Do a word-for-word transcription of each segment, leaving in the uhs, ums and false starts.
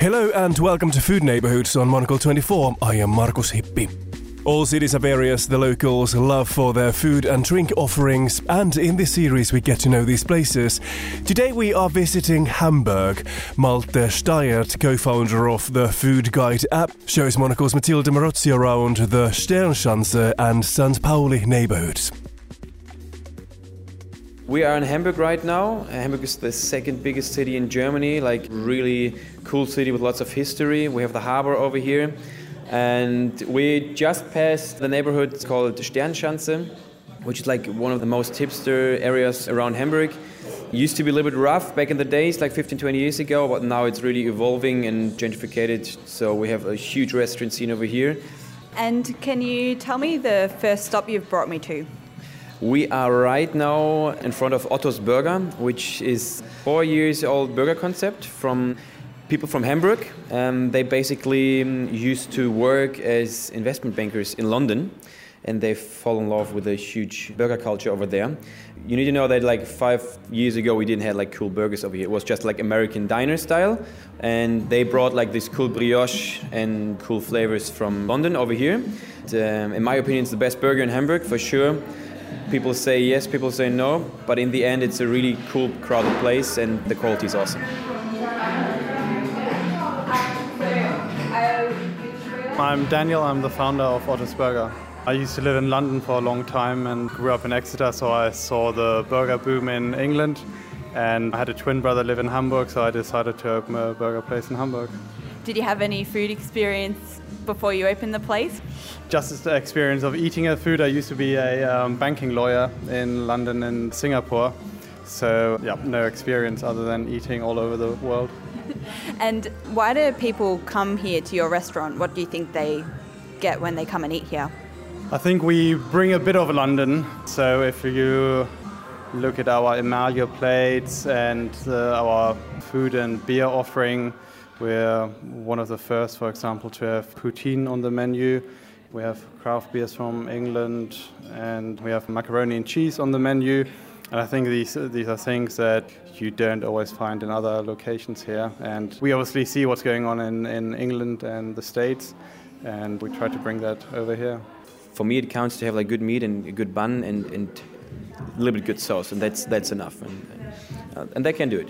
Hello and welcome to Food Neighborhoods on Monocle twenty-four. I am Markus Hippi. All cities have areas the locals love for their food and drink offerings, and in this series we get to know these places. Today we are visiting Hamburg. Malte Steyert, co-founder of the Food Guide app, shows Monocle's Matilda Marozzi around the Sternschanze and Sankt Pauli neighborhoods. We are in Hamburg right now. Hamburg is the second biggest city in Germany, like really cool city with lots of history. We have the harbor over here. And we just passed the neighborhood called Sternschanze, which is like one of the most hipster areas around Hamburg. It used to be a little bit rough back in the days, like fifteen, twenty years ago, but now it's really evolving and gentrified. So we have a huge restaurant scene over here. And can you tell me the first stop you've brought me to? We are right now in front of Otto's Burger, which is four years old burger concept from people from Hamburg. Um, they basically used to work as investment bankers in London, and they fall in love with a huge burger culture over there. You need to know that like five years ago we didn't have like cool burgers over here. It was just like American diner style, and they brought like this cool brioche and cool flavors from London over here. And, um, in my opinion, it's the best burger in Hamburg for sure. People say yes, people say no, but in the end it's a really cool, crowded place and the quality is awesome. I'm Daniel, I'm the founder of Otto's Burger. I used to live in London for a long time and grew up in Exeter, so I saw the burger boom in England. And I had a twin brother live in Hamburg, so I decided to open a burger place in Hamburg. Did you have any food experience before you opened the place? Just the experience of eating a food. I used to be a um, banking lawyer in London and Singapore. So, yeah, no experience other than eating all over the world. And why do people come here to your restaurant? What do you think they get when they come and eat here? I think we bring a bit of London. So if you look at our Emalia plates and uh, our food and beer offering, we're one of the first, for example, to have poutine on the menu. We have craft beers from England, and we have macaroni and cheese on the menu. And I think these these are things that you don't always find in other locations here. And we obviously see what's going on in, in England and the States, and we try to bring that over here. For me, it counts to have like good meat and a good bun and, and a little bit good sauce, and that's that's enough. And, uh, and they can do it.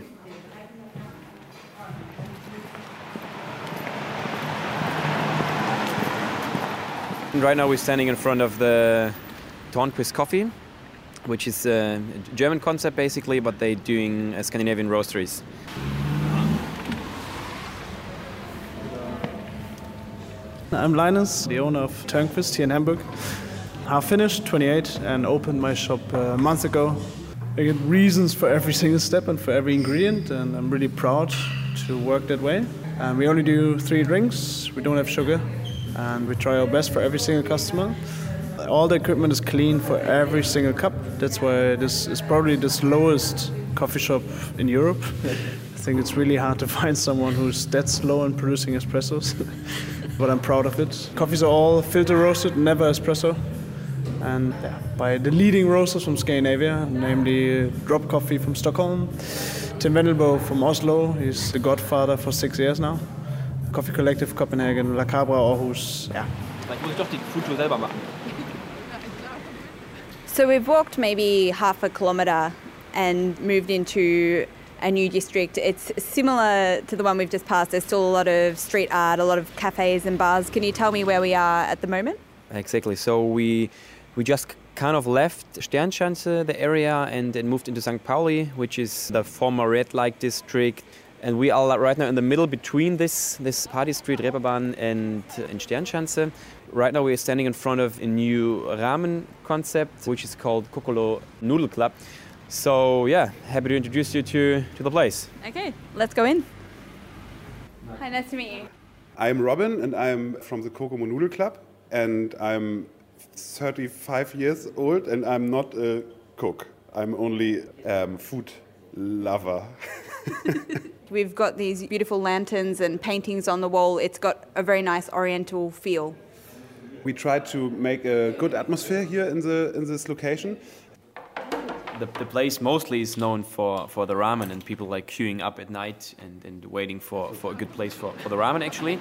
And right now we're standing in front of the Tornquist Coffee, which is a German concept basically, but they're doing a Scandinavian roasteries. I'm Linus, the owner of Tornquist here in Hamburg. Half finished, twenty-eight, and opened my shop a month ago. I get reasons for every single step and for every ingredient, and I'm really proud to work that way. And we only do three drinks, we don't have sugar, and we try our best for every single customer. All the equipment is clean for every single cup. That's why this is probably the slowest coffee shop in Europe. I think it's really hard to find someone who's that slow in producing espressos, but I'm proud of it. Coffees are all filter roasted, never espresso. And yeah, by the leading roasters from Scandinavia, namely Drop Coffee from Stockholm, Tim Wendelbo from Oslo, he's the godfather for six years now. Coffee Collective Copenhagen, La Cabra Aarhus. Yeah. So we've walked maybe half a kilometre and moved into a new district. It's similar to the one we've just passed. There's still a lot of street art, a lot of cafes and bars. Can you tell me where we are at the moment? Exactly. So we we just kind of left Sternschanze, the area, and then moved into Sankt Pauli, which is the former red light district. And we are right now in the middle between this this party street, Reeperbahn, and, and Sternschanze. Right now we are standing in front of a new ramen concept, which is called Kokolo Noodle Club. So yeah, happy to introduce you to, to the place. Okay, let's go in. Hi, nice to meet you. I'm Robin, and I'm from the Kokomo Noodle Club, and I'm thirty-five years old, and I'm not a cook. I'm only a um, food lover. We've got these beautiful lanterns and paintings on the wall. It's got a very nice oriental feel. We try to make a good atmosphere here in the in this location. The, the place mostly is known for, for the ramen, and people like queuing up at night and, and waiting for, for a good place for, for the ramen actually.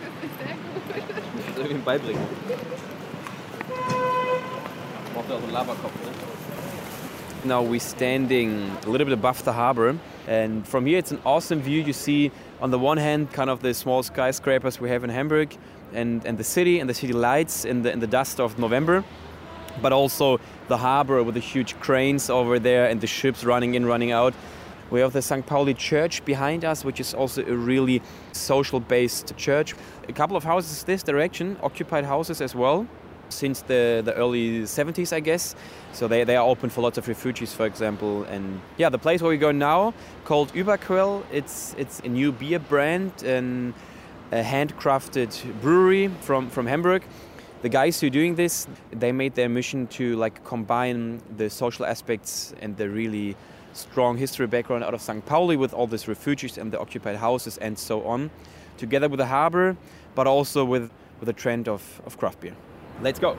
Now we're standing a little bit above the harbor, and from here it's an awesome view. You see on the one hand kind of the small skyscrapers we have in Hamburg and, and the city and the city lights in the, in the dust of November, but also the harbor with the huge cranes over there and the ships running in, running out. We have the Sankt Pauli Church behind us, which is also a really social-based church. A couple of houses this direction, occupied houses as well, since the, the early seventies, I guess. So they, they are open for lots of refugees, for example. And yeah, the place where we go now, called Überquell, it's it's a new beer brand and a handcrafted brewery from, from Hamburg. The guys who are doing this, they made their mission to like combine the social aspects and the really strong history background out of Sankt Pauli with all these refugees and the occupied houses and so on, together with the harbor, but also with, with the trend of, of craft beer. Let's go.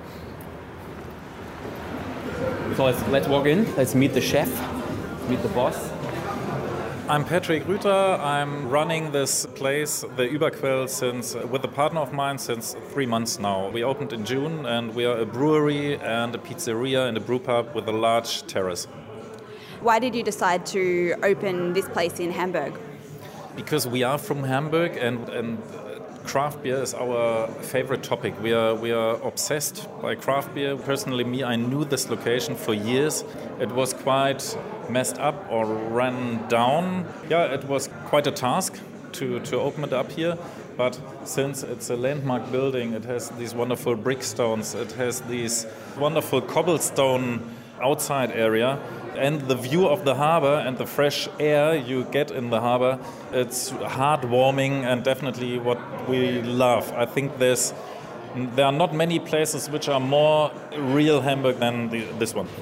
So let's, let's walk in, let's meet the chef, meet the boss. I'm Patrick Rüther. I'm running this place, the Überquell, since with a partner of mine since three months now. We opened in June, and we are a brewery and a pizzeria and a brew pub with a large terrace. Why did you decide to open this place in Hamburg? Because we are from Hamburg, and, and craft beer is our favorite topic. We are we are obsessed by craft beer. Personally, me, I knew this location for years. It was quite messed up or ran down. Yeah, it was quite a task to, to open it up here. But since it's a landmark building, it has these wonderful brick stones, it has these wonderful cobblestone outside area, and the view of the harbor and the fresh air you get in the harbor, it's heartwarming and definitely what we love. I think there's there are not many places which are more real Hamburg than the, this one.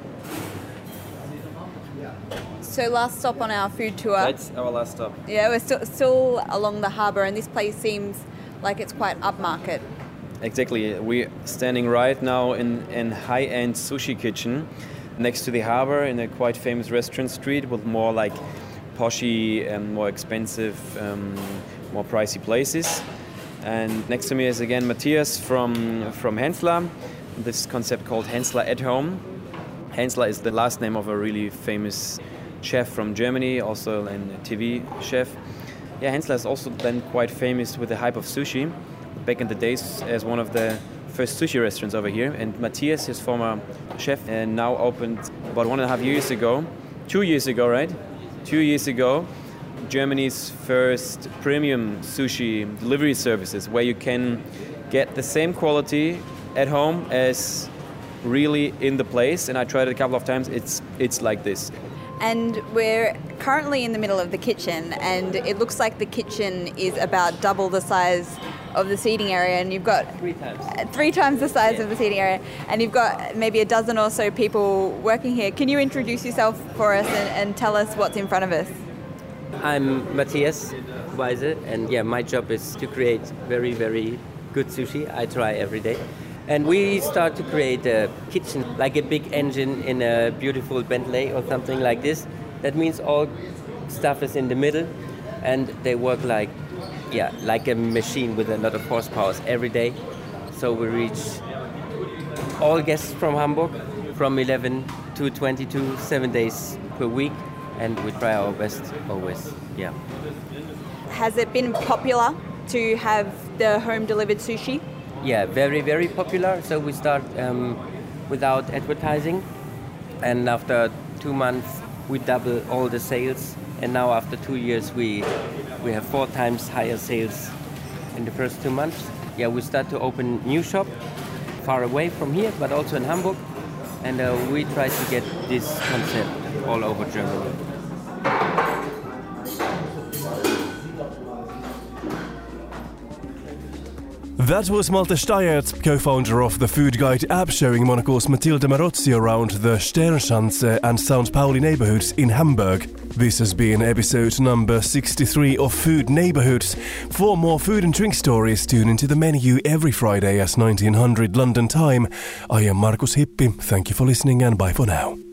So last stop on our food tour. That's our last stop. Yeah, we're still, still along the harbour, and this place seems like it's quite upmarket. Exactly. We're standing right now in a high-end sushi kitchen next to the harbour in a quite famous restaurant street with more like poshy and more expensive, um, more pricey places. And next to me is again Matthias from, from Hensler, this concept called Hensler at Home. Hensler is the last name of a really famous chef from Germany, also a T V chef. Yeah, Hensler is also then quite famous with the hype of sushi, back in the days as one of the first sushi restaurants over here. And Matthias, his former chef, and now opened about one and a half years ago, two years ago, right? Two years ago, Germany's first premium sushi delivery services, where you can get the same quality at home as really in the place. And I tried it a couple of times. It's it's like this. And we're currently in the middle of the kitchen, and it looks like the kitchen is about double the size of the seating area, and you've got three times three times the size yeah. of the seating area, and you've got maybe a dozen or so people working here. Can you introduce yourself for us and, and tell us what's in front of us? I'm Matthias Weise, and yeah, my job is to create very, very good sushi. I try every day. And we start to create a kitchen, like a big engine in a beautiful Bentley or something like this. That means all stuff is in the middle, and they work like, yeah, like a machine with a lot of horsepower every day. So we reach all guests from Hamburg from eleven to twenty-two, seven days per week, and we try our best always. Yeah. Has it been popular to have the home delivered sushi? Yeah, very, very popular. So we start um, without advertising, and after two months we double all the sales, and now after two years we we have four times higher sales in the first two months. Yeah, we start to open new shop far away from here, but also in Hamburg, and uh, we try to get this concept all over Germany. That was Malte Steyert, co-founder of the Food Guide app, showing Monaco's Matilda Marozzi around the Sternschanze and Sankt Pauli neighborhoods in Hamburg. This has been episode number sixty-three of Food Neighborhoods. For more food and drink stories, tune into the menu every Friday at nineteen hundred London time. I am Markus Hippi. Thank you for listening, and bye for now.